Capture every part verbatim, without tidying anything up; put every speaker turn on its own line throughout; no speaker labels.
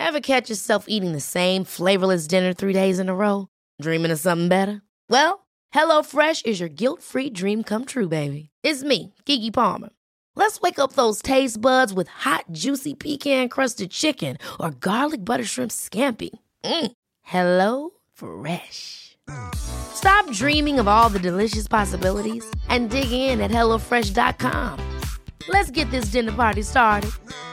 Ever catch yourself eating the same flavorless dinner three days in a row? Dreaming of something better? Well, HelloFresh is your guilt-free dream come true, baby. It's me, Keke Palmer. Let's wake up those taste buds with hot, juicy pecan-crusted chicken or garlic butter shrimp scampi. Mm. Hello Fresh. Stop dreaming of all the delicious possibilities and dig in at hello fresh dot com. Let's get this dinner party started.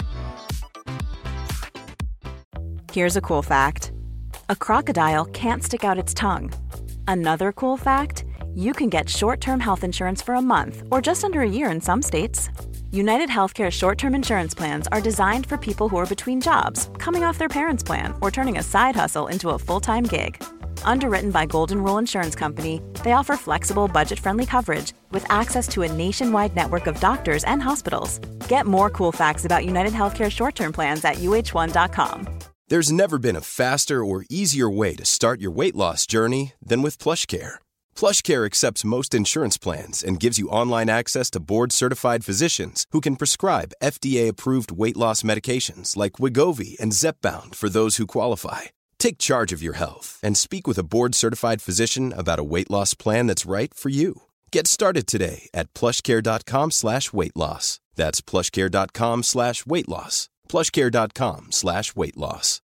Here's a cool fact. A crocodile can't stick out its tongue. Another cool fact, you can get short-term health insurance for a month or just under a year in some states. United Healthcare short-term insurance plans are designed for people who are between jobs, coming off their parents' plan, or turning a side hustle into a full-time gig. Underwritten by Golden Rule Insurance Company, they offer flexible, budget-friendly coverage with access to a nationwide network of doctors and hospitals. Get more cool facts about United Healthcare short-term plans at U H one dot com.
There's never been a faster or easier way to start your weight loss journey than with PlushCare. PlushCare accepts most insurance plans and gives you online access to board-certified physicians who can prescribe F D A-approved weight loss medications like Wegovy and Zepbound for those who qualify. Take charge of your health and speak with a board-certified physician about a weight loss plan that's right for you. Get started today at plushcare.com slash weight loss. That's plushcare.com slash weight loss. plushcare.com slash weight loss.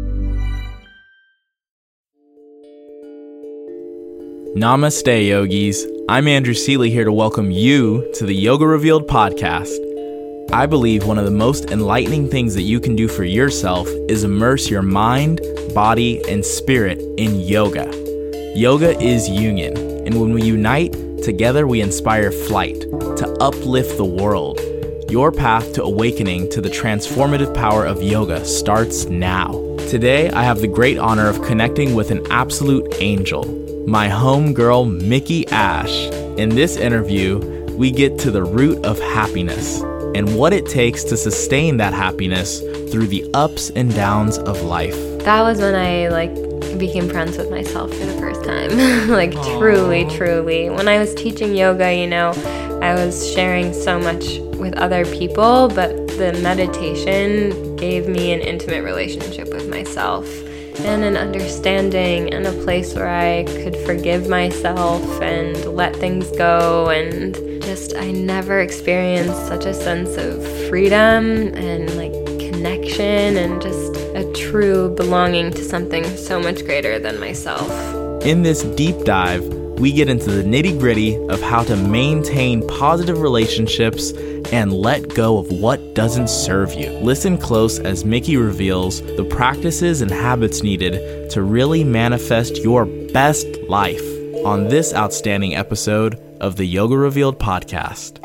Namaste, yogis. I'm Andrew Seeley here to welcome you to the Yoga Revealed podcast. I believe one of the most enlightening things that you can do for yourself is immerse your mind, body, and spirit in yoga. Yoga is union, and when we unite, together we inspire flight to uplift the world. Your path to awakening to the transformative power of yoga starts now. Today, I have the great honor of connecting with an absolute angel, my homegirl, Mickey Ash. In this interview, we get to the root of happiness and what it takes to sustain that happiness through the ups and downs of life.
That was when I like became friends with myself for the first time. like Aww. truly, truly. When I was teaching yoga, you know, I was sharing so much with other people, but the meditation gave me an intimate relationship with myself and an understanding and a place where I could forgive myself and let things go. And just, I never experienced such a sense of freedom and like connection and just a true belonging to something so much greater than myself.
In this deep dive, we get into the nitty-gritty of how to maintain positive relationships and let go of what doesn't serve you. Listen close as Mickey reveals the practices and habits needed to really manifest your best life on this outstanding episode of the Yoga Revealed podcast.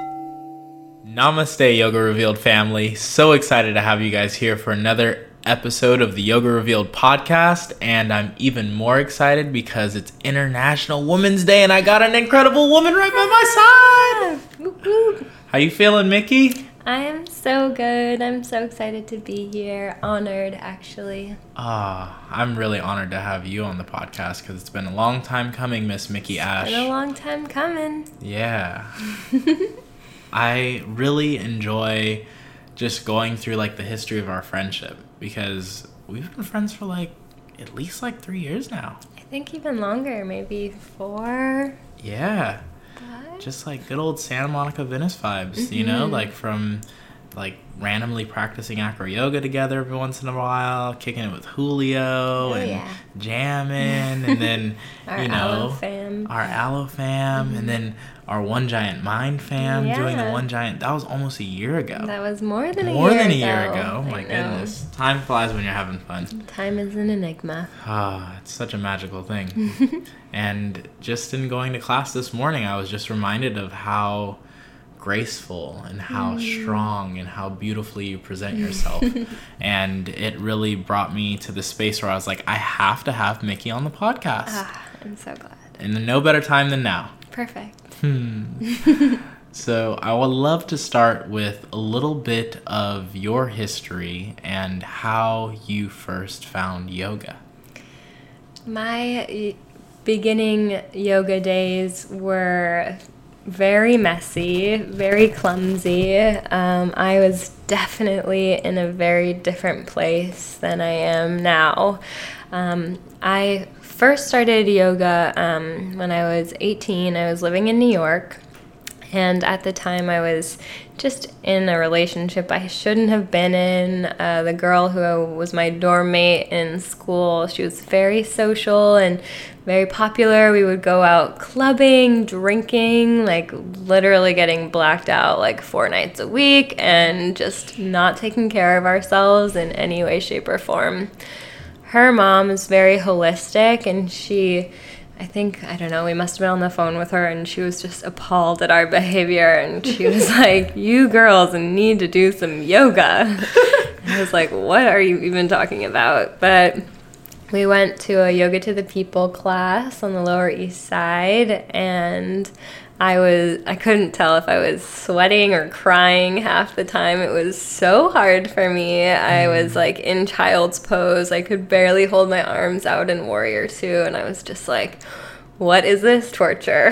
Namaste, Yoga Revealed family. So excited to have you guys here for another episode of the Yoga Revealed podcast, and I'm even more excited because it's International Women's Day and I got an incredible woman right by my side. How you feeling, Mickey?
I am so good. I'm so excited to be here. Honored, actually.
Ah, oh, I'm really honored to have you on the podcast because it's been a long time coming, Miss Mickey Ash.
It's been a long time coming.
Yeah. I really enjoy just going through like the history of our friendship because we've been friends for like at least like three years now.
I think even longer, maybe four.
Yeah. What? Just like good old Santa Monica Venice vibes, mm-hmm. you know, like from like randomly practicing acro yoga together every once in a while, kicking it with Julio oh, and yeah. jamming, and then
our
you know
Aloe fam.
our Aloe fam, mm-hmm. and then our One Giant Mind fam yeah. doing the One Giant. That was almost a year ago.
That was more than a
more
year
than a
ago.
year ago. Oh my
I
goodness, know. Time flies when you're having fun.
Time is an enigma.
Ah, it's such a magical thing. And just in going to class this morning, I was just reminded of how graceful and how mm. strong and how beautifully you present yourself. And it really brought me to the space where I was like, I have to have Mickey on the podcast.
Ah, I'm so glad.
And no better time than now.
Perfect.
Hmm. So I would love to start with a little bit of your history and how you first found yoga.
My beginning yoga days were very messy, very clumsy. Um, I was definitely in a very different place than I am now. Um, I first started yoga um, when I was eighteen. I was living in New York, and at the time I was just in a relationship I shouldn't have been in. Uh, the girl who was my dorm mate in school, she was very social and very popular. We would go out clubbing, drinking, like literally getting blacked out like four nights a week and just not taking care of ourselves in any way, shape, or form. Her mom is very holistic, and she, I think, I don't know, we must have been on the phone with her, and she was just appalled at our behavior, and she was like, you girls need to do some yoga. And I was like, what are you even talking about? But we went to a Yoga to the People class on the Lower East Side, and I was, I couldn't tell if I was sweating or crying half the time. It was so hard for me. I was like in child's pose. I could barely hold my arms out in Warrior Two, and I was just like, what is this torture?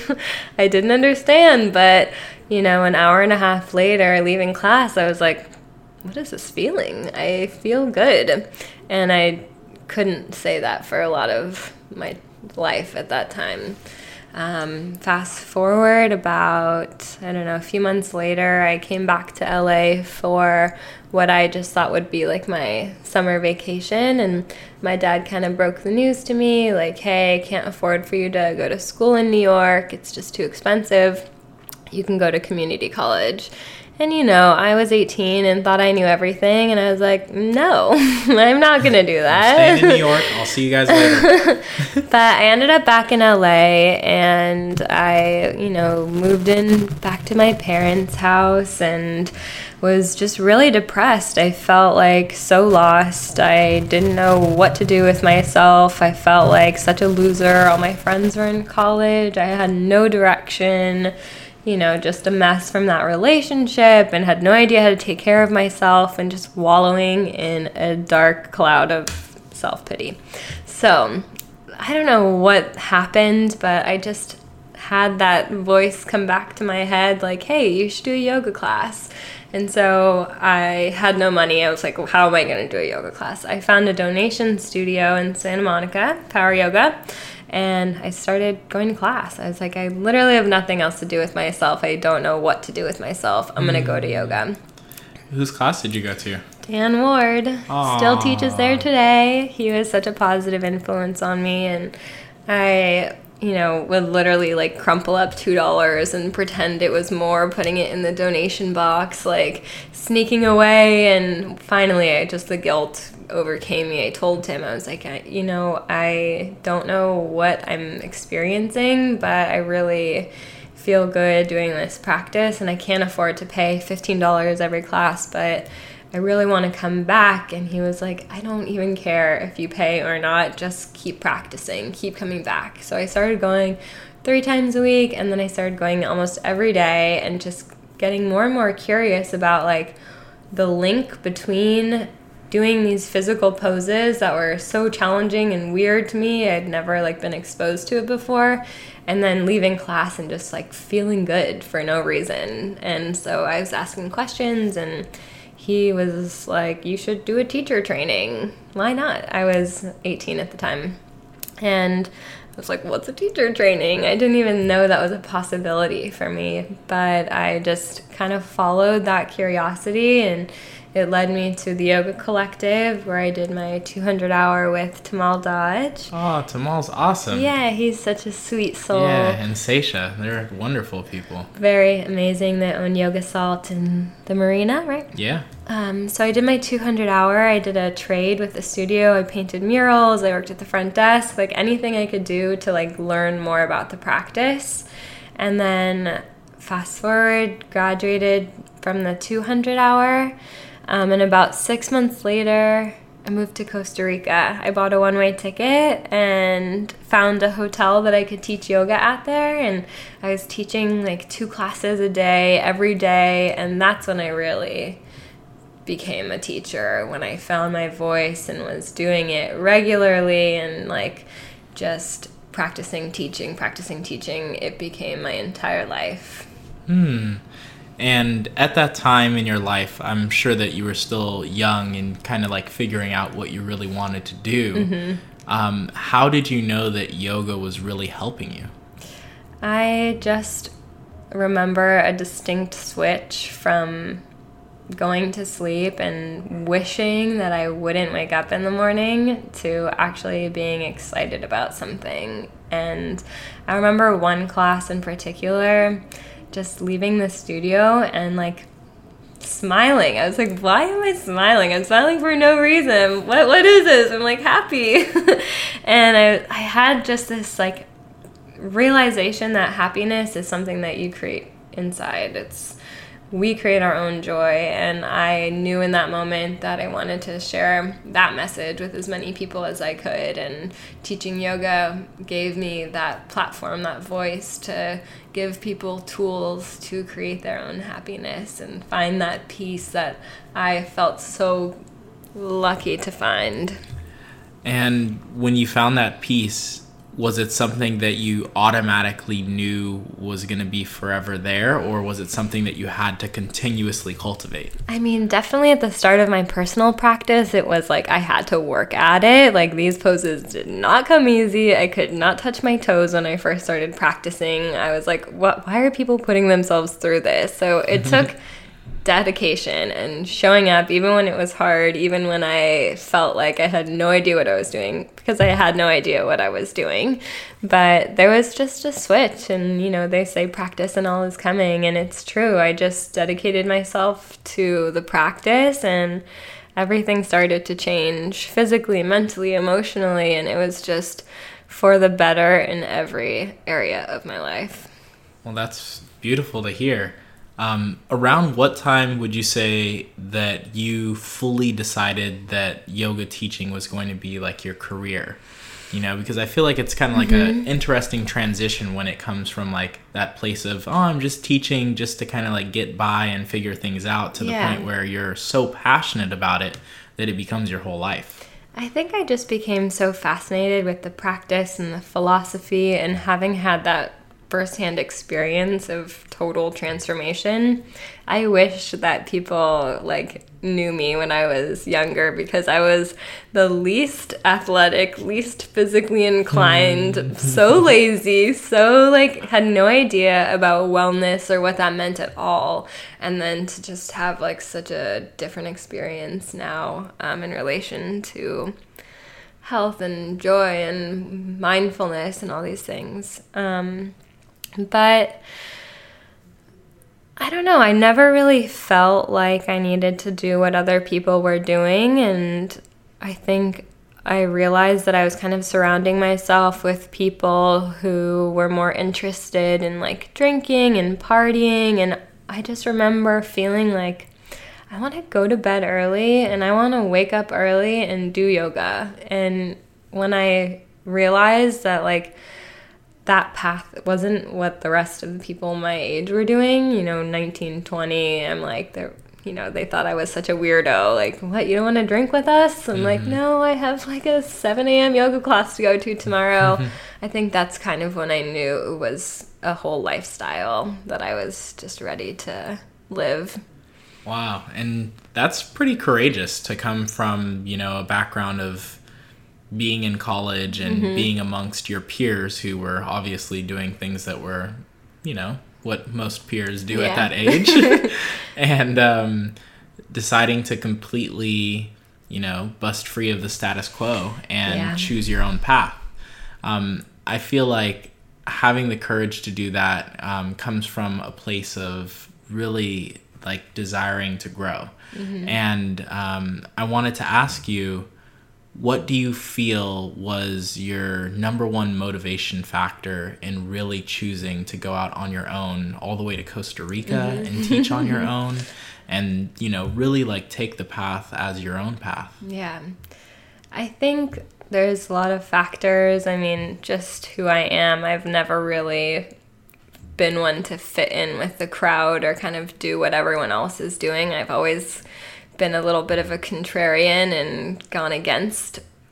I didn't understand, but you know, an hour and a half later, leaving class, I was like, what is this feeling? I feel good. And I couldn't say that for a lot of my life at that time. Um, fast forward about, I don't know, a few months later, I came back to L A for what I just thought would be like my summer vacation. And my dad kind of broke the news to me, like, hey, I can't afford for you to go to school in New York. It's just too expensive. You can go to community college. And, you know, I was eighteen and thought I knew everything. And I was like, no, I'm not going to do that.
I'm staying in New York. I'll see you guys later.
But I ended up back in L A, and I, you know, moved in back to my parents' house and was just really depressed. I felt like so lost. I didn't know what to do with myself. I felt like such a loser. All my friends were in college. I had no direction. You know, just a mess from that relationship, and had no idea how to take care of myself, and just wallowing in a dark cloud of self-pity. So I don't know what happened, but I just had that voice come back to my head like, hey, you should do a yoga class. And so I had no money. I was like, well, how am I going to do a yoga class? I found a donation studio in Santa Monica, Power Yoga, and I started going to class. I was like, I literally have nothing else to do with myself. I don't know what to do with myself. I'm going to go to yoga.
Whose class did you go to?
Dan Ward.
Aww.
Still teaches there today. He was such a positive influence on me, and I, you know, would literally like crumple up two dollars and pretend it was more, putting it in the donation box, like sneaking away. And finally, I just, the guilt overcame me. I told him, I was like, I, you know, I don't know what I'm experiencing, but I really feel good doing this practice, and I can't afford to pay fifteen dollars every class, but I really want to come back. And he was like, I don't even care if you pay or not, just keep practicing, keep coming back. So I started going three times a week, and then I started going almost every day, and just getting more and more curious about like the link between doing these physical poses that were so challenging and weird to me. I'd never like been exposed to it before, and then leaving class and just like feeling good for no reason. And so I was asking questions, and he was like, you should do a teacher training. Why not? I was eighteen at the time. And I was like, what's a teacher training? I didn't even know that was a possibility for me. But I just kind of followed that curiosity, and it led me to the Yoga Collective, where I did my two hundred hour with Tamal Dodge.
Oh, Tamal's awesome.
Yeah, he's such a sweet soul.
Yeah, and Seisha. They're wonderful people.
Very amazing. They own Yoga Salt in the marina, right?
Yeah.
Um, so I did my two hundred hour. I did a trade with the studio. I painted murals. I worked at the front desk. Like anything I could do to like learn more about the practice. And then fast forward, graduated from the two hundred hour. Um, and about six months later, I moved to Costa Rica. I bought a one-way ticket and found a hotel that I could teach yoga at there. And I was teaching like two classes a day, every day. And that's when I really became a teacher, when I found my voice and was doing it regularly and like just practicing teaching, practicing teaching, it became my entire life.
Hmm. And at that time in your life, I'm sure that you were still young and kind of like figuring out what you really wanted to do. Mm-hmm. Um, how did you know that yoga was really helping you?
I just remember a distinct switch from going to sleep and wishing that I wouldn't wake up in the morning to actually being excited about something. And I remember one class in particular, just leaving the studio and like smiling. I was like, why am I smiling? I'm smiling for no reason. What what is this? I'm like happy. And I I had just this like realization that happiness is something that you create inside. It's we create our own joy, and I knew in that moment that I wanted to share that message with as many people as I could, and teaching yoga gave me that platform, that voice to give people tools to create their own happiness and find that peace that I felt so lucky to find.
And when you found that peace, was it something that you automatically knew was going to be forever there, or was it something that you had to continuously cultivate?
I mean, definitely at the start of my personal practice, it was like I had to work at it. Like these poses did not come easy. I could not touch my toes when I first started practicing. I was like, what? Why are people putting themselves through this? So it took dedication and showing up even when it was hard, even when I felt like I had no idea what I was doing, because I had no idea what I was doing. But there was just a switch, and you know, they say practice and all is coming, and it's true. I just dedicated myself to the practice, and everything started to change physically, mentally, emotionally, and it was just for the better in every area of my life.
Well, that's beautiful to hear. Um, around what time would you say that you fully decided that yoga teaching was going to be like your career? You know, because I feel like it's kind of like mm-hmm. an interesting transition when it comes from like that place of, oh, I'm just teaching just to kind of like get by and figure things out, to yeah. the point where you're so passionate about it that it becomes your whole life.
I think I just became so fascinated with the practice and the philosophy, and having had that firsthand experience of total transformation. I wish that people like knew me when I was younger, because I was the least athletic, least physically inclined, so lazy, so like had no idea about wellness or what that meant at all. And then to just have like such a different experience now um, in relation to health and joy and mindfulness and all these things. Um, But I don't know, I never really felt like I needed to do what other people were doing, and I think I realized that I was kind of surrounding myself with people who were more interested in like drinking and partying, and I just remember feeling like I want to go to bed early and I want to wake up early and do yoga. And when I realized that like that path wasn't what the rest of the people my age were doing, you know, nineteen, twenty, I'm like, they're, you know, they thought I was such a weirdo. Like, what, you don't want to drink with us? I'm mm-hmm. like, no, I have like a seven a.m. yoga class to go to tomorrow. Mm-hmm. I think that's kind of when I knew it was a whole lifestyle that I was just ready to live.
Wow. And that's pretty courageous to come from, you know, a background of being in college and mm-hmm. being amongst your peers who were obviously doing things that were, you know, what most peers do yeah. at that age. And um, deciding to completely, you know, bust free of the status quo and yeah. choose your own path. Um, I feel like having the courage to do that um, comes from a place of really like desiring to grow. Mm-hmm. And um, I wanted to ask you, what do you feel was your number one motivation factor in really choosing to go out on your own all the way to Costa Rica mm-hmm. and teach on your own and, you know, really like take the path as your own path?
Yeah. I think there's a lot of factors. I mean, just who I am. I've never really been one to fit in with the crowd or kind of do what everyone else is doing. I've always been a little bit of a contrarian and gone against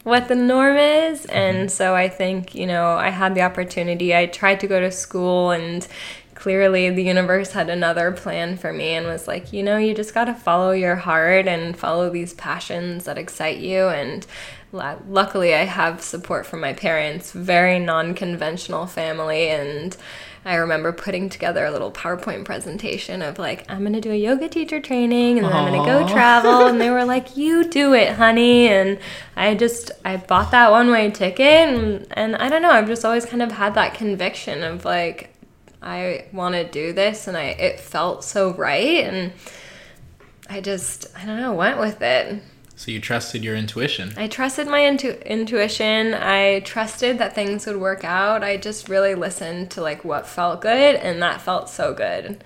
what the norm is. And so I think, you know, I had the opportunity. I tried to go to school, and clearly the universe had another plan for me and was like, you know, you just got to follow your heart and follow these passions that excite you. And l- luckily I have support from my parents, very non-conventional family. And I remember putting together a little PowerPoint presentation of like, I'm going to do a yoga teacher training, and then I'm going to go travel. And they were like, you do it, honey. And I just, I bought that one-way ticket. And, and I don't know, I've just always kind of had that conviction of like, I want to do this, and I it felt so right. And I just, I don't know, went with it.
So you trusted your intuition.
I trusted my intu- intuition. I trusted that things would work out. I just really listened to like what felt good, and that felt so good.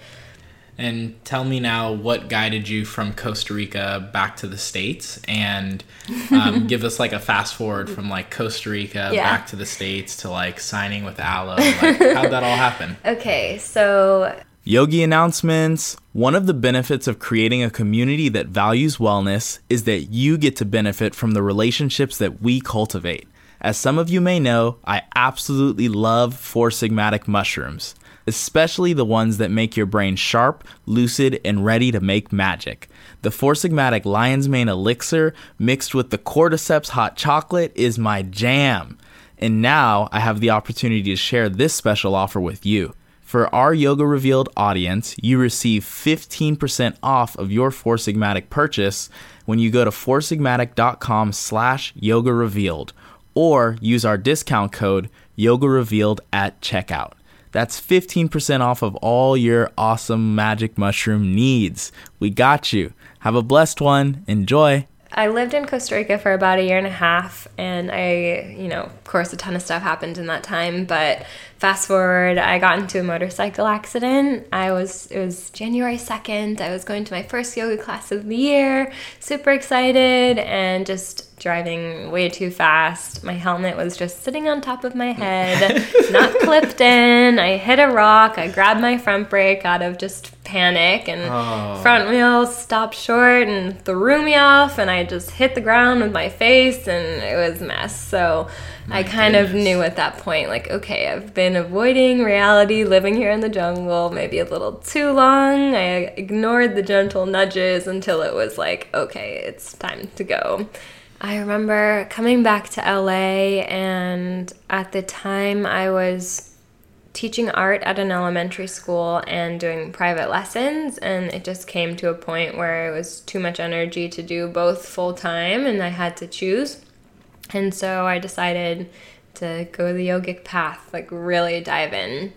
And tell me now, what guided you from Costa Rica back to the States? And um, give us like a fast forward from like Costa Rica yeah. back to the States to like signing with Aloe. Like, how'd that all happen?
Okay, so...
Yogi announcements. One of the benefits of creating a community that values wellness is that you get to benefit from the relationships that we cultivate. As some of you may know, I absolutely love Four Sigmatic mushrooms, especially the ones that make your brain sharp, lucid, and ready to make magic. The Four Sigmatic Lion's Mane Elixir mixed with the Cordyceps hot chocolate is my jam. And now I have the opportunity to share this special offer with you. For our Yoga Revealed audience, you receive fifteen percent off of your Four Sigmatic purchase when you go to foursigmatic.com slash yoga revealed or use our discount code yoga revealed at checkout. That's fifteen percent off of all your awesome magic mushroom needs. We got you. Have a blessed one. Enjoy.
I lived in Costa Rica for about a year and a half, and I, you know, of course, a ton of stuff happened in that time, but fast forward, I got into a motorcycle accident. I was, it was January second. I was going to my first yoga class of the year, super excited, and just driving way too fast. My helmet was just sitting on top of my head, not clipped in. I hit a rock. I grabbed my front brake out of just panic, and oh. front wheel stopped short and threw me off, and I just hit the ground with my face, and it was a mess. So my I kind goodness. of knew at that point, like, okay, I've been avoiding reality, living here in the jungle, maybe a little too long. I ignored the gentle nudges until it was like, okay, it's time to go. I remember coming back to L A, and at the time I was teaching art at an elementary school and doing private lessons, and it just came to a point where it was too much energy to do both full time, and I had to choose. And so I decided to go the yogic path, like really dive in.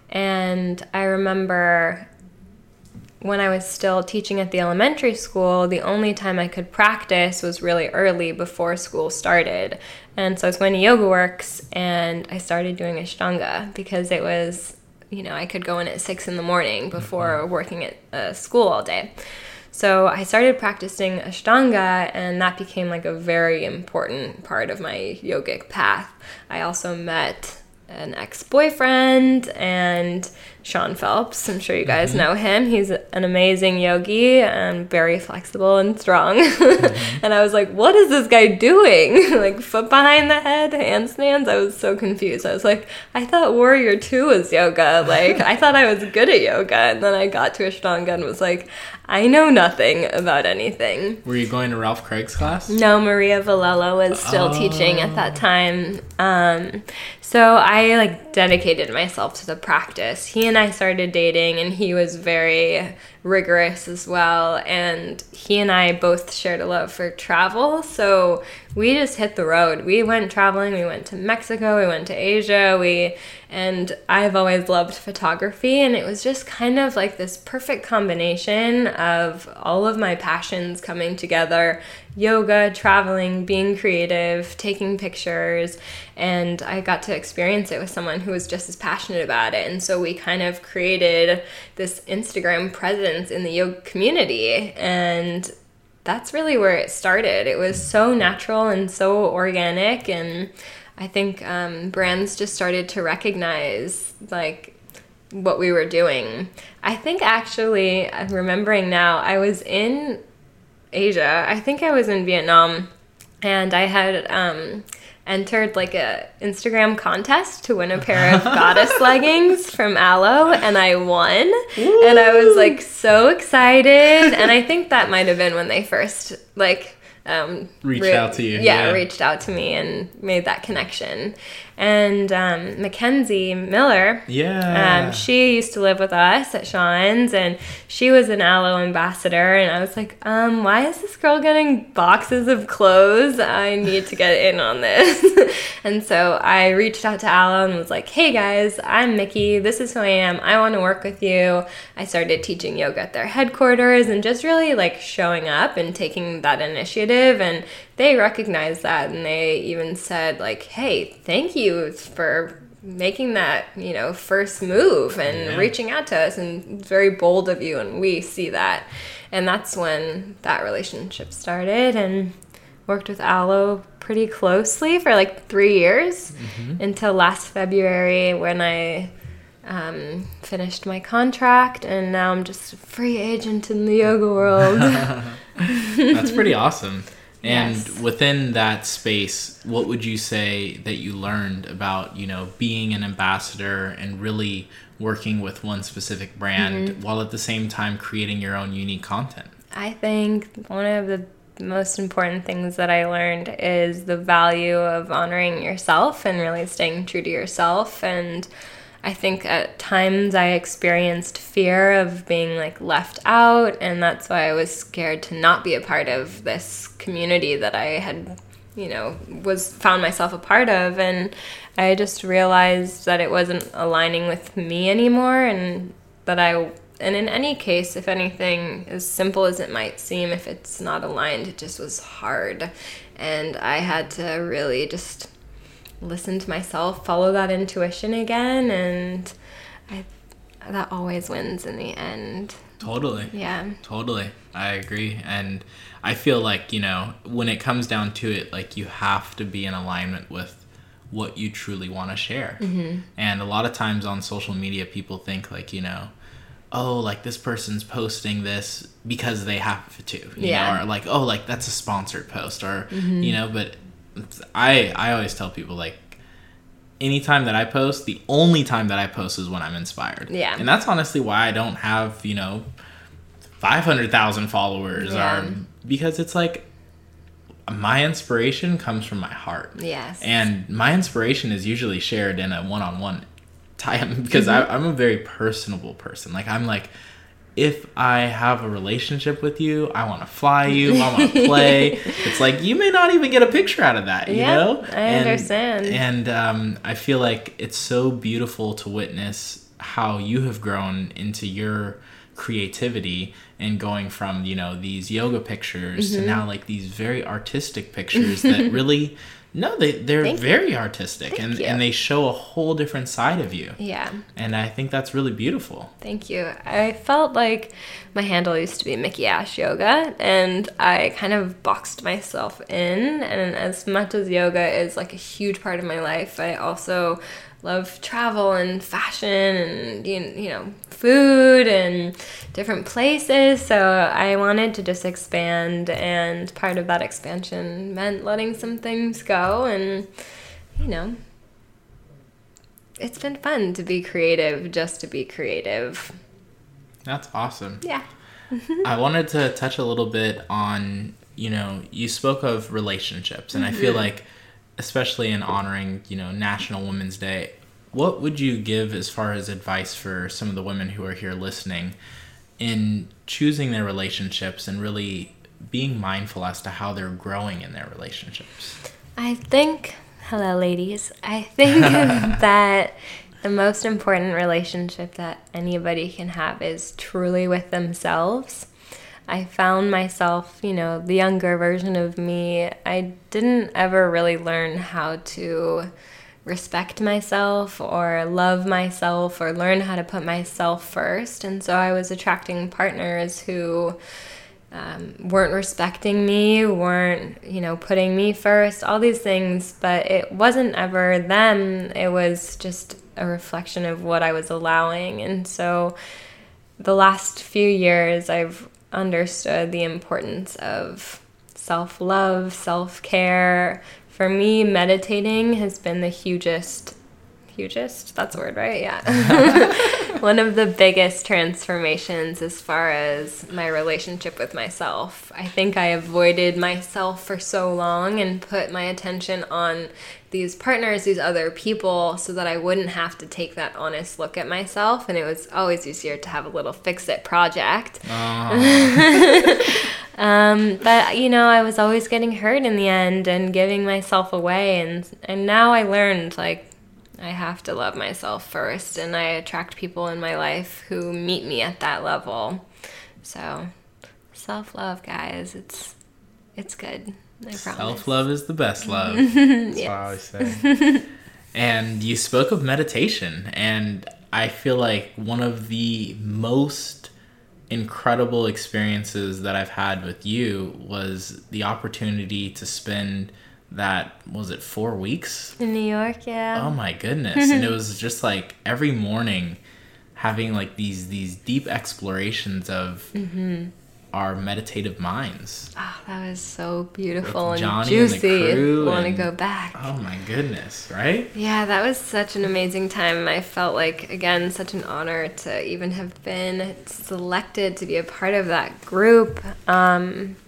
And I remember when I was still teaching at the elementary school, the only time I could practice was really early before school started. And so I was going to YogaWorks, and I started doing Ashtanga because it was, you know, I could go in at six in the morning before working at uh, school all day. So I started practicing Ashtanga, and that became like a very important part of my yogic path. I also met an ex-boyfriend, and Sean Phelps, I'm sure you guys mm-hmm. know him. He's an amazing yogi and very flexible and strong. Mm-hmm. And I was like, what is this guy doing? Like foot behind the head, handstands. I was so confused. I was like, I thought Warrior two was yoga. Like I thought I was good at yoga. And then I got to Ashtanga and was like, I know nothing about anything.
Were you going to Ralph Craig's class?
No, Maria Villela was still oh. teaching at that time. Um, so I like dedicated myself to the practice. He and I started dating, and he was very rigorous as well. And he and I both shared a love for travel. So we just hit the road. We went traveling. We went to Mexico. We went to Asia. We and I've always loved photography, and it was just kind of like this perfect combination of all of my passions coming together: yoga, traveling, being creative, taking pictures, and I got to experience it with someone who was just as passionate about it. And so we kind of created this Instagram presence in the yoga community, and that's really where it started. It was so natural and so organic, and I think um, brands just started to recognize like what we were doing. I think actually, I'm remembering now, I was in Asia. I think I was in Vietnam, And I had um, entered like a Instagram contest to win a pair of goddess leggings from Alo, and I won. Woo! And I was like so excited. And I think that might have been when they first like um,
reached
re-
out to you.
Yeah,
yeah,
reached out to me and made that connection. And um, Mackenzie Miller,
yeah,
um, she used to live with us at Sean's, and she was an Alo ambassador. And I was like, um, why is this girl getting boxes of clothes? I need to get in on this. And so I reached out to Alo and was like, hey guys, I'm Mickey. This is who I am. I want to work with you. I started teaching yoga at their headquarters and just really like showing up and taking that initiative. And they recognized that, and they even said like, hey, thank you for making that, you know, first move and yeah. reaching out to us, and it's very bold of you, and we see that. And that's when that relationship started, and worked with Alo pretty closely for like three years mm-hmm. until last February when I um, finished my contract, and now I'm just a free agent in the yoga world.
That's pretty awesome. And
yes.
within that space, what would you say that you learned about, you know, being an ambassador and really working with one specific brand mm-hmm. while at the same time creating your own unique content?
I think one of the most important things that I learned is the value of honoring yourself and really staying true to yourself. And I think at times I experienced fear of being like left out, and that's why I was scared to not be a part of this community that I had, you know, was found myself a part of. And I just realized that it wasn't aligning with me anymore, and that I, and in any case, if anything, as simple as it might seem, if it's not aligned, it just was hard. And I had to really just listen to myself, follow that intuition again, and I that always wins in the end.
Totally.
Yeah.
Totally. I agree. And I feel like, you know, when it comes down to it, like you have to be in alignment with what you truly want to share. Mm-hmm. And a lot of times on social media, people think like, you know, oh, like this person's posting this because they have to, you
yeah.
know, or like, oh, like that's a sponsored post, or,
mm-hmm.
you know, but I I always tell people like, anytime that I post, the only time that I post is when I'm inspired.
Yeah.
And that's honestly why I don't have, you know, five hundred thousand followers
yeah.
or because it's like my inspiration comes from my heart.
Yes.
And my inspiration is usually shared in a one-on-one time because mm-hmm. I, I'm a very personable person. Like I'm like, if I have a relationship with you, I want to fly you, I want to play. It's like, you may not even get a picture out of that, you
yeah,
know?
I
and,
understand.
And um, I feel like it's so beautiful to witness how you have grown into your creativity and going from, you know, these yoga pictures mm-hmm. to now like these very artistic pictures that really... No, they, they're Thank very you. artistic Thank and, you. and they show a whole different side of you.
Yeah.
And I think that's really beautiful.
Thank you. I felt like my handle used to be Mickey Ash Yoga, and I kind of boxed myself in. And as much as yoga is like a huge part of my life, I also love travel and fashion and, you know, food and different places. So I wanted to just expand, and part of that expansion meant letting some things go. And, you know, it's been fun to be creative, just to be creative.
That's awesome.
Yeah.
I wanted to touch a little bit on, you know, you spoke of relationships, and mm-hmm. I feel like, especially in honoring, you know, National Women's Day, what would you give as far as advice for some of the women who are here listening in choosing their relationships and really being mindful as to how they're growing in their relationships?
I think, hello ladies, I think that the most important relationship that anybody can have is truly with themselves. I found myself, you know, the younger version of me, I didn't ever really learn how to respect myself or love myself or learn how to put myself first. And so I was attracting partners who um, weren't respecting me, weren't, you know, putting me first, all these things. But it wasn't ever them. It was just a reflection of what I was allowing. And so the last few years, I've understood the importance of self-love, self-care. For me, meditating has been the hugest, hugest, that's a word, right? Yeah. One of the biggest transformations as far as my relationship with myself. I think I avoided myself for so long and put my attention on these partners, these other people, so that I wouldn't have to take that honest look at myself. And it was always easier to have a little fix-it project. Oh. um, but, you know, I was always getting hurt in the end and giving myself away. And, and now I learned, like, I have to love myself first, and I attract people in my life who meet me at that level. So, self-love, guys, it's it's good. I promise.
Self-love is the best love. That's yes. what I always say. And you spoke of meditation, and I feel like one of the most incredible experiences that I've had with you was the opportunity to spend that, was it four weeks?
In New York, yeah.
Oh my goodness. And it was just like every morning having like these these deep explorations of mm-hmm. our meditative minds.
Oh, that was so beautiful
With
and
Johnny
juicy.
And the crew
I want to
and,
go back.
Oh my goodness, right?
Yeah, that was such an amazing time. I felt like, again, such an honor to even have been selected to be a part of that group. Um...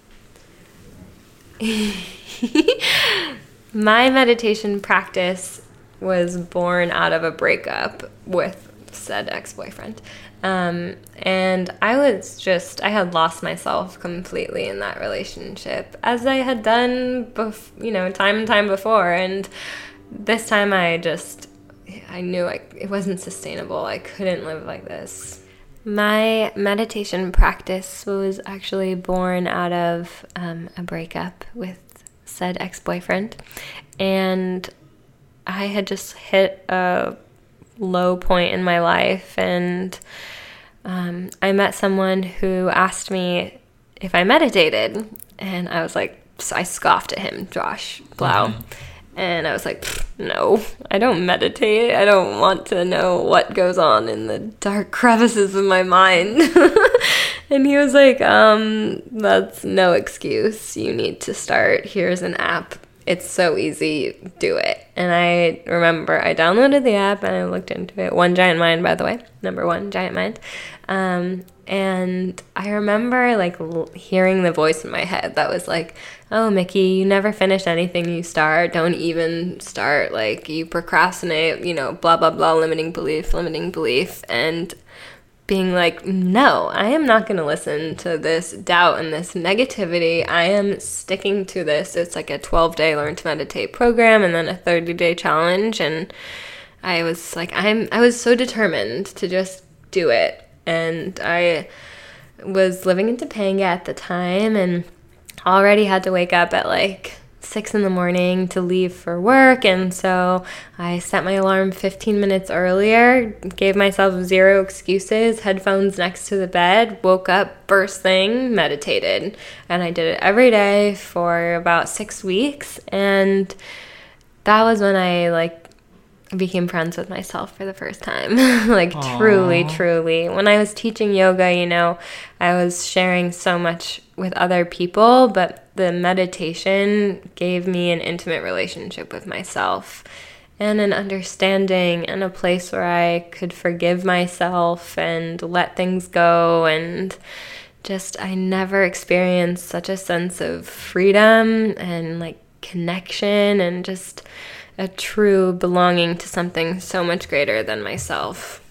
My meditation practice was born out of a breakup with said ex-boyfriend. Um, and I was just, I had lost myself completely in that relationship, as I had done, bef- you know, time and time before. And this time I just, I knew I, it wasn't sustainable. I couldn't live like this. My meditation practice was actually born out of um, a breakup with said ex-boyfriend, and I had just hit a low point in my life, and um, I met someone who asked me if I meditated, and I was like, so I scoffed at him, Josh Blau. Mm-hmm. And I was like, no, I don't meditate. I don't want to know what goes on in the dark crevices of my mind. And he was like, um, that's no excuse. You need to start. Here's an app. It's so easy. Do it. And I remember I downloaded the app and I looked into it. One Giant Mind, by the way. Number one, Giant Mind. Um, and I remember like l- hearing the voice in my head that was like, oh, Mickey, you never finish anything you start. Don't even start. Like, you procrastinate, you know, blah, blah, blah, limiting belief, limiting belief. And being like, no, I am not going to listen to this doubt and this negativity. I am sticking to this. It's like a twelve-day Learn to Meditate program and then a thirty-day challenge. And I was like, I'm, I was so determined to just do it. And I was living in Topanga at the time and already had to wake up at like six in the morning to leave for work. And so I set my alarm fifteen minutes earlier, gave myself zero excuses, headphones next to the bed, woke up first thing, meditated. And I did it every day for about six weeks. And that was when I like became friends with myself for the first time. Like, Aww. truly, truly. When I was teaching yoga, you know, I was sharing so much with other people, but the meditation gave me an intimate relationship with myself and an understanding and a place where I could forgive myself and let things go. And just, I never experienced such a sense of freedom and like connection and just a true belonging to something so much greater than myself.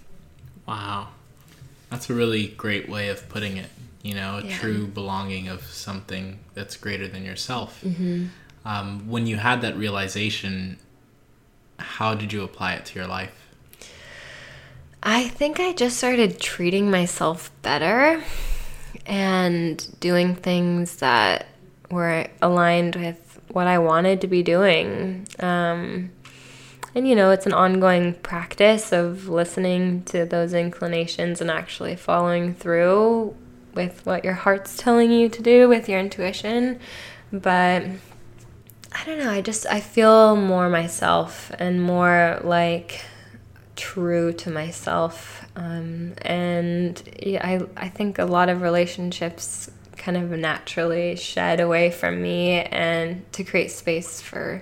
Wow. That's a really great way of putting it. You know, a yeah. true belonging of something that's greater than yourself. Mm-hmm. Um, when you had that realization, how did you apply it to your life?
I think I just started treating myself better and doing things that were aligned with what I wanted to be doing. Um, and, you know, it's an ongoing practice of listening to those inclinations and actually following through with what your heart's telling you to do with your intuition. But I don't know, I just, I feel more myself and more like true to myself. Um, and yeah, I, I think a lot of relationships kind of naturally shed away from me, and to create space for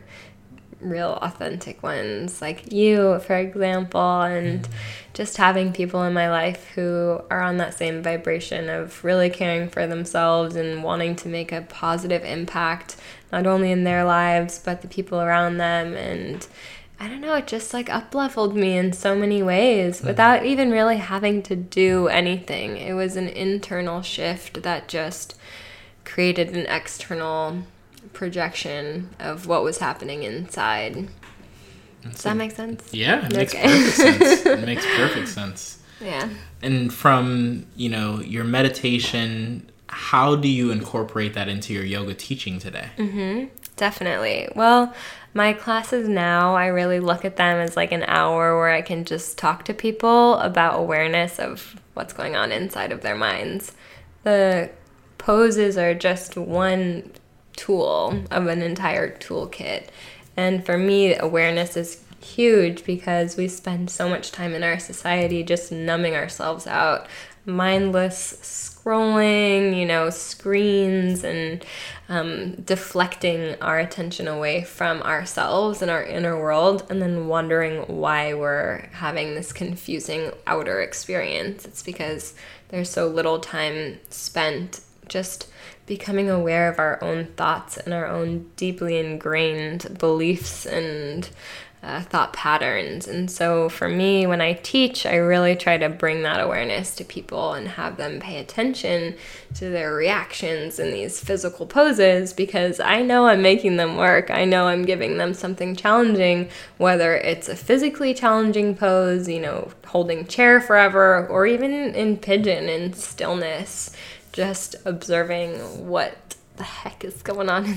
real authentic ones like you, for example, and mm. just having people in my life who are on that same vibration of really caring for themselves and wanting to make a positive impact, not only in their lives, but the people around them. And I don't know, it just like up-leveled me in so many ways mm. without even really having to do anything. It was an internal shift that just created an external projection of what was happening inside. Does that make sense?
Yeah, it makes okay. perfect sense. It makes perfect sense.
Yeah.
And from, you know, your meditation, how do you incorporate that into your yoga teaching today?
Mm-hmm. Definitely. Well, my classes now, I really look at them as like an hour where I can just talk to people about awareness of what's going on inside of their minds. The poses are just one tool of an entire toolkit. And for me, awareness is huge because we spend so much time in our society just numbing ourselves out, mindless scrolling, you know, screens, and um, deflecting our attention away from ourselves and our inner world, and then wondering why we're having this confusing outer experience. It's because there's so little time spent just becoming aware of our own thoughts and our own deeply ingrained beliefs and uh, thought patterns. And so for me, when I teach, I really try to bring that awareness to people and have them pay attention to their reactions in these physical poses, because I know I'm making them work. I know I'm giving them something challenging, whether it's a physically challenging pose, you know, holding chair forever, or even in pigeon in stillness, just observing what the heck is going on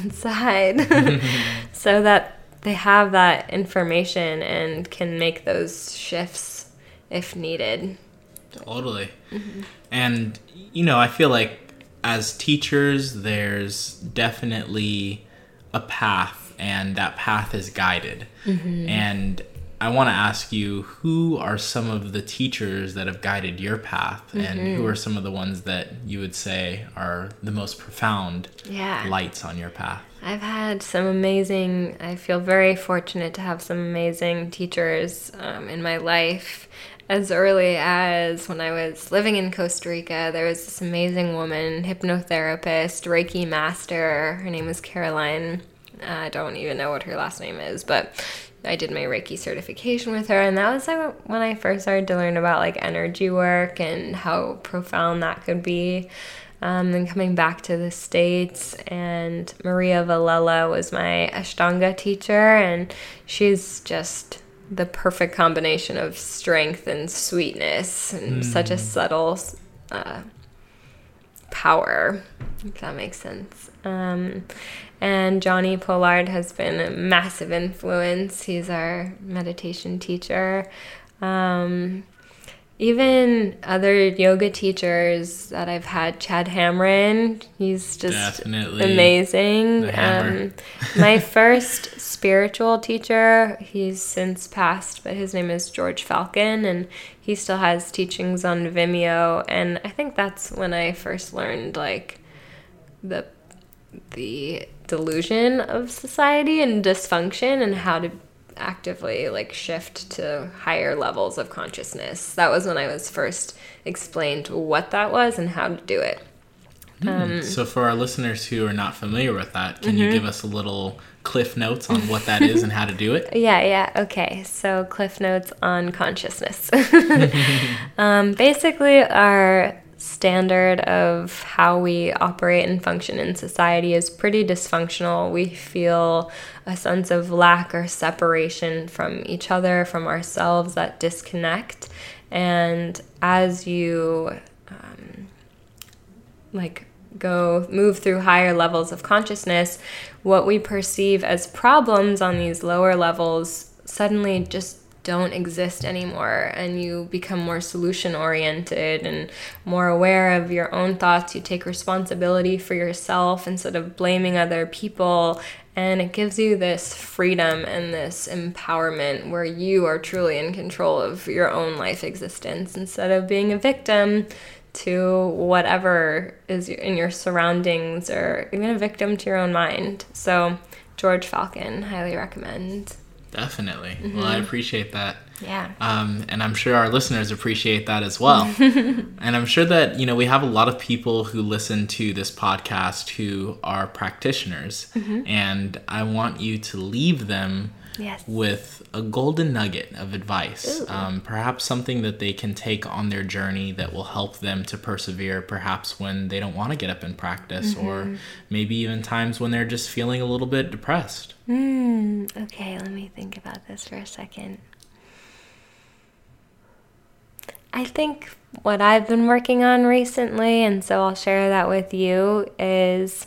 inside so that they have that information and can make those shifts if needed.
Totally. Mm-hmm. And, you know, I feel like as teachers, there's definitely a path, and that path is guided. Mm-hmm. And I want to ask you, who are some of the teachers that have guided your path, mm-hmm. and who are some of the ones that you would say are the most profound
yeah.
lights on your path?
I've had some amazing, I feel very fortunate to have some amazing teachers um, in my life. As early as when I was living in Costa Rica, there was this amazing woman, hypnotherapist, Reiki master. Her name was Caroline. I don't even know what her last name is, but I did my Reiki certification with her, and that was like when I first started to learn about like energy work and how profound that could be. Um, then coming back to the States, and Maria Valella was my Ashtanga teacher, and she's just the perfect combination of strength and sweetness, and mm. such a subtle uh, power, if that makes sense. Um, and Johnny Pollard has been a massive influence. He's our meditation teacher. Um, even other yoga teachers that I've had, Chad Hamrin, he's just Definitely amazing. Um, my first spiritual teacher, he's since passed, but his name is George Falcon, and he still has teachings on Vimeo. And I think that's when I first learned like the the delusion of society and dysfunction, and how to actively like shift to higher levels of consciousness. That was when I was first explained what that was and how to do it.
Mm.
Um,
so for our listeners who are not familiar with that, can mm-hmm. you give us a little cliff notes on what that is and how to do it?
Yeah, yeah. Okay. So cliff notes on consciousness. um, basically, our standard of how we operate and function in society is pretty dysfunctional. We feel a sense of lack or separation from each other, from ourselves, that disconnect. And as you um, like go move through higher levels of consciousness, what we perceive as problems on these lower levels suddenly just don't exist anymore, and you become more solution oriented and more aware of your own thoughts. You take responsibility for yourself instead of blaming other people, and it gives you this freedom and this empowerment where you are truly in control of your own life existence instead of being a victim to whatever is in your surroundings, or even a victim to your own mind. So George Falcon, highly recommend.
Definitely. Mm-hmm. Well, I appreciate that.
Yeah.
Um, and I'm sure our listeners appreciate that as well. And I'm sure that, you know, we have a lot of people who listen to this podcast who are practitioners. Mm-hmm. And I want you to leave them yes. with a golden nugget of advice. Um, perhaps something that they can take on their journey that will help them to persevere, perhaps when they don't want to get up and practice, mm-hmm. or maybe even times when they're just feeling a little bit depressed.
Mm, okay, let me think about this for a second. I think what I've been working on recently, and so I'll share that with you, is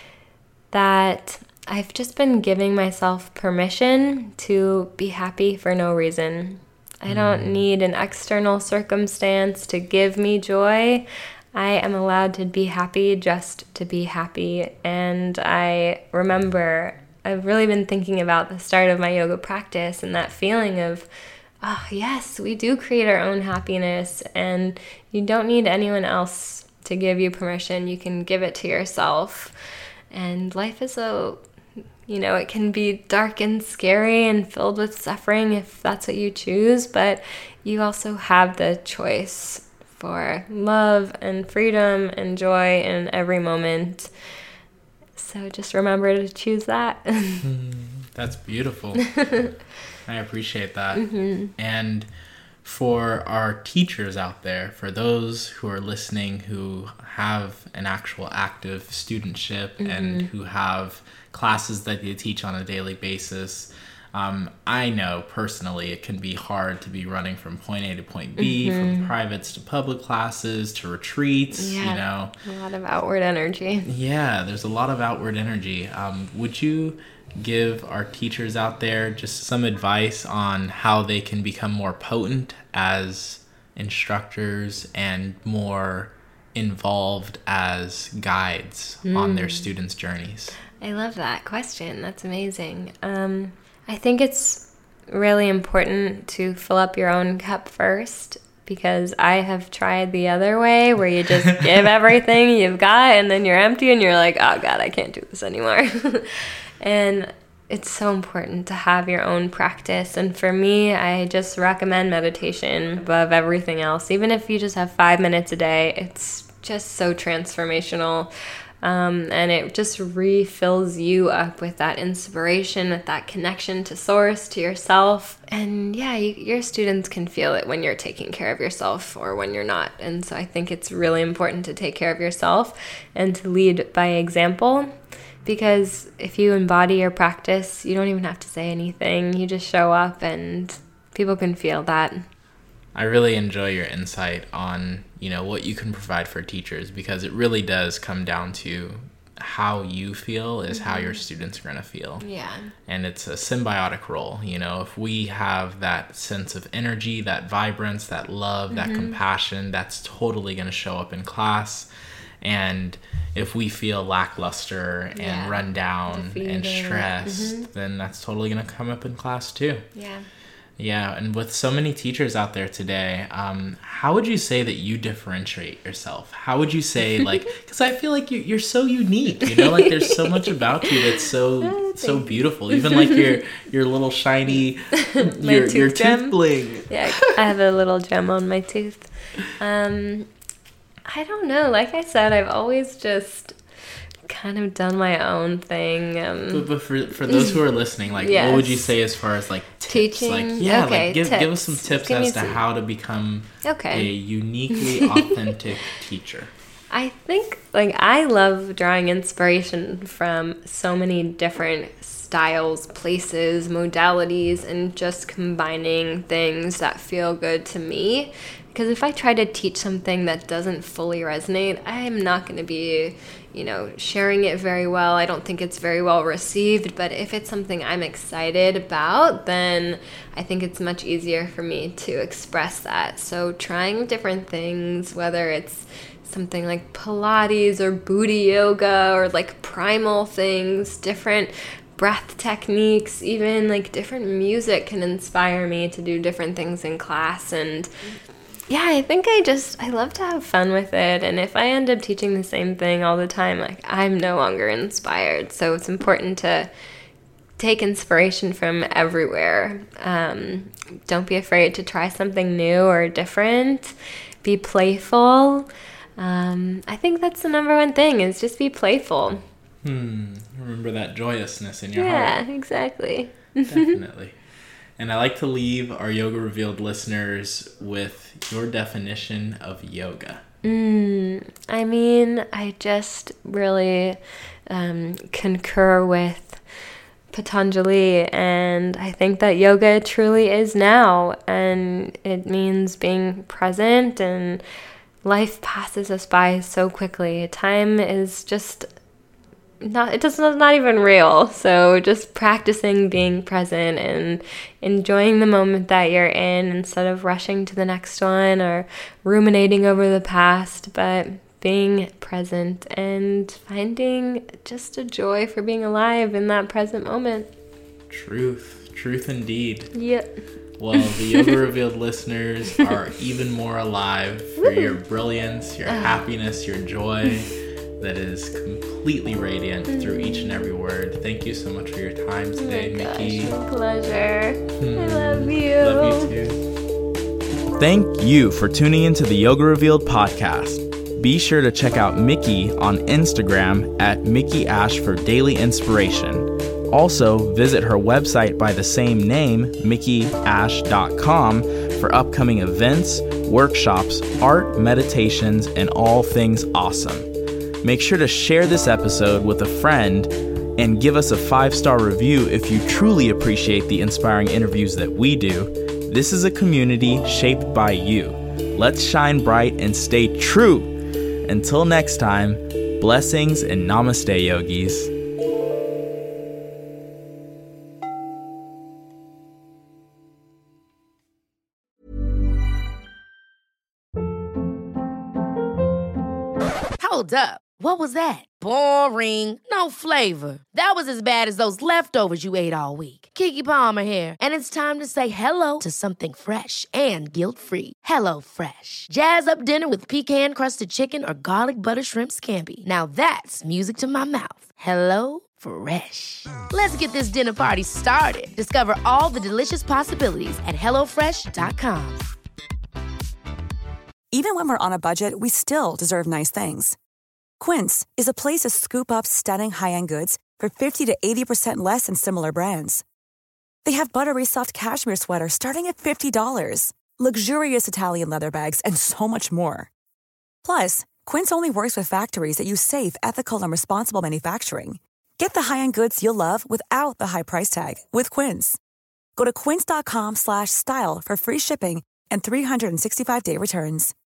that I've just been giving myself permission to be happy for no reason. I don't need an external circumstance to give me joy. I am allowed to be happy just to be happy. And I remember I've really been thinking about the start of my yoga practice and that feeling of, oh, yes, we do create our own happiness, and you don't need anyone else to give you permission. You can give it to yourself. And life is a, you know, it can be dark and scary and filled with suffering if that's what you choose, but you also have the choice for love and freedom and joy in every moment. So just remember to choose that.
mm, that's beautiful. I appreciate that. Mm-hmm. And for our teachers out there, for those who are listening who have an actual active studentship, mm-hmm. and who have classes that they teach on a daily basis, um, I know personally it can be hard to be running from point A to point B, mm-hmm. from privates to public classes to retreats,
yeah,
you know.
A lot of outward energy.
Yeah, there's a lot of outward energy. Um, would you give our teachers out there just some advice on how they can become more potent as instructors and more involved as guides mm. on their students' journeys?
I love that question. That's amazing. Um, I think it's really important to fill up your own cup first, because I have tried the other way where you just give everything you've got and then you're empty and you're like, oh God, I can't do this anymore. And it's so important to have your own practice. And for me, I just recommend meditation above everything else. Even if you just have five minutes a day, it's just so transformational. Um, and it just refills you up with that inspiration, with that connection to source, to yourself. And yeah, you, your students can feel it when you're taking care of yourself or when you're not. And so I think it's really important to take care of yourself and to lead by example. Because if you embody your practice, you don't even have to say anything. You just show up and people can feel that.
I really enjoy your insight on, you know, what you can provide for teachers, because it really does come down to how you feel is mm-hmm. how your students are going to feel.
Yeah.
And it's a symbiotic role. You know, if we have that sense of energy, that vibrance, that love, mm-hmm. that compassion, that's totally going to show up in class. And if we feel lackluster and yeah. run down Defeated. and stressed, mm-hmm. then that's totally going to come up in class too.
Yeah.
Yeah, and with so many teachers out there today, um, how would you say that you differentiate yourself? How would you say, like, because I feel like you're, you're so unique, you know, like there's so much about you that's so oh, so beautiful. Even like your your little shiny, your, tooth your tooth bling.
Yeah, I have a little gem on my tooth. Um, I don't know. Like I said, I've always just kind of done my own thing. Um,
but, but for for those who are listening, like, yes. what would you say as far as like tips?
Teaching?
Like, yeah,
okay,
like give
tips.
give us some tips
give
as to
some...
how to become
okay.
a uniquely authentic teacher.
I think, like, I love drawing inspiration from so many different styles, places, modalities, and just combining things that feel good to me. Because if I try to teach something that doesn't fully resonate, I'm not going to be, you know, sharing it very well. I don't think it's very well received. But if it's something I'm excited about, then I think it's much easier for me to express that. So trying different things, whether it's something like Pilates or booty yoga or like primal things, different breath techniques, even like different music can inspire me to do different things in class. And Yeah, I think I just, I love to have fun with it. And if I end up teaching the same thing all the time, like I'm no longer inspired. So it's important to take inspiration from everywhere. Um, don't be afraid to try something new or different. Be playful. Um, I think that's the number one thing, is just be playful.
Hmm. Remember that joyousness in your
yeah,
heart.
Yeah, exactly.
Definitely. And I like to leave our Yoga Revealed listeners with your definition of yoga.
Mm, I mean, I just really um, concur with Patanjali, and I think that yoga truly is now, and it means being present, and life passes us by so quickly. Time is just not, it does not, not even real. So just practicing being present and enjoying the moment that you're in instead of rushing to the next one or ruminating over the past, but being present and finding just a joy for being alive in that present moment.
Truth. Truth indeed.
Yep.
Well, the Yoga Revealed listeners are even more alive for your brilliance, your happiness, your joy that is completely radiant mm. through each and every word. Thank you so much for your time today,
oh my
Mickey.
Gosh, my pleasure. Mm. I love you.
Love you too. Thank you for tuning into the Yoga Revealed podcast. Be sure to check out Mickey on Instagram at Mickey Ash for daily inspiration. Also, visit her website by the same name, mickey ash dot com, for upcoming events, workshops, art, meditations, and all things awesome. Make sure to share this episode with a friend and give us a five-star review if you truly appreciate the inspiring interviews that we do. This is a community shaped by you. Let's shine bright and stay true. Until next time, blessings and namaste, yogis.
Hold up. What was that? Boring. No flavor. That was as bad as those leftovers you ate all week. Keke Palmer here, and it's time to say hello to something fresh and guilt-free. Hello Fresh. Jazz up dinner with pecan-crusted chicken or garlic butter shrimp scampi. Now that's music to my mouth. Hello Fresh. Let's get this dinner party started. Discover all the delicious possibilities at hello fresh dot com.
Even when we're on a budget, we still deserve nice things. Quince is a place to scoop up stunning high-end goods for fifty to eighty percent less than similar brands. They have buttery soft cashmere sweaters starting at fifty dollars, luxurious Italian leather bags, and so much more. Plus, Quince only works with factories that use safe, ethical, and responsible manufacturing. Get the high-end goods you'll love without the high price tag with Quince. Go to quince dot com slash style for free shipping and three sixty-five day returns.